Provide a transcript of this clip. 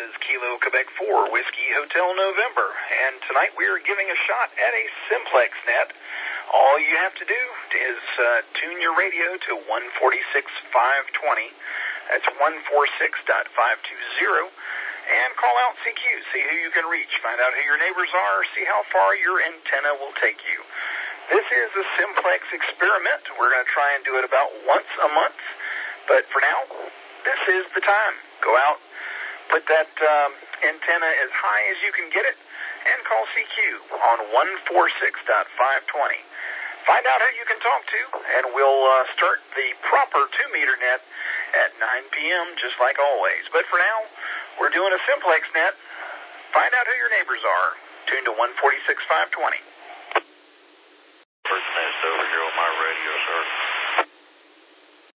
is Kilo Quebec 4, Whiskey Hotel November, and tonight we are giving a shot at a simplex net. All you have to do is tune your radio to 146.520. That's 146.520. And call out CQ, see who you can reach, find out who your neighbors are, see how far your antenna will take you. This is a simplex experiment. We're going to try and do it about once a month, but for now, this is the time. Go out, put that antenna as high as you can get it, and call CQ on 146.520. Find out who you can talk to, and we'll start the proper 2-meter net at 9 p.m., just like always. But for now, we're doing a simplex net. Find out who your neighbors are. Tune to 146.520. First net's over here on my radio, sir.